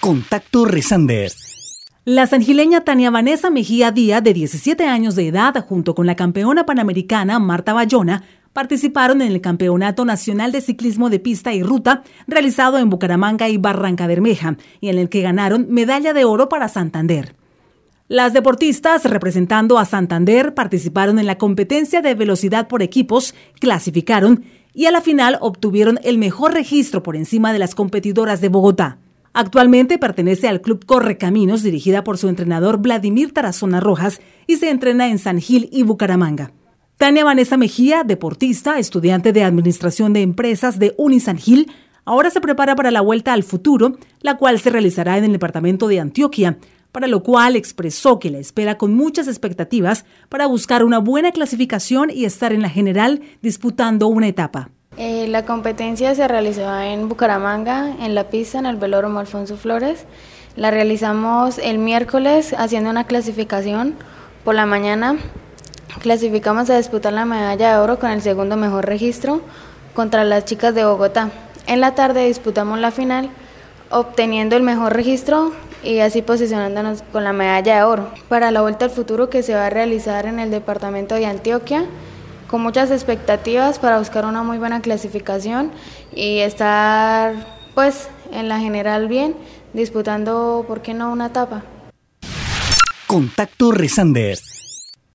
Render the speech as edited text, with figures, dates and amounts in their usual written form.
Contacto Resander. La sangileña Tania Vanessa Mejía Díaz, de 17 años de edad, junto con la campeona panamericana Marta Bayona, participaron en el Campeonato Nacional de Ciclismo de Pista y Ruta, realizado en Bucaramanga y Barrancabermeja, y en el que ganaron medalla de oro para Santander. Las deportistas, representando a Santander, participaron en la competencia de velocidad por equipos, clasificaron y a la final obtuvieron el mejor registro por encima de las competidoras de Bogotá. Actualmente pertenece al Club Correcaminos, dirigida por su entrenador Vladimir Tarazona Rojas, y se entrena en San Gil y Bucaramanga. Tania Vanessa Mejía, deportista, estudiante de Administración de Empresas de Unisan Gil, ahora se prepara para la Vuelta al Futuro, la cual se realizará en el departamento de Antioquia, para lo cual expresó que la espera con muchas expectativas para buscar una buena clasificación y estar en la general disputando una etapa. La competencia se realizó en Bucaramanga, en la pista, en el Velódromo Alfonso Flores. La realizamos el miércoles haciendo una clasificación. Por la mañana clasificamos a disputar la medalla de oro con el segundo mejor registro contra las chicas de Bogotá. En la tarde disputamos la final, obteniendo el mejor registro y así posicionándonos con la medalla de oro para la Vuelta al Futuro, que se va a realizar en el departamento de Antioquia, con muchas expectativas para buscar una muy buena clasificación y estar pues en la general bien, disputando, ¿por qué no?, una etapa. Contacto Resander.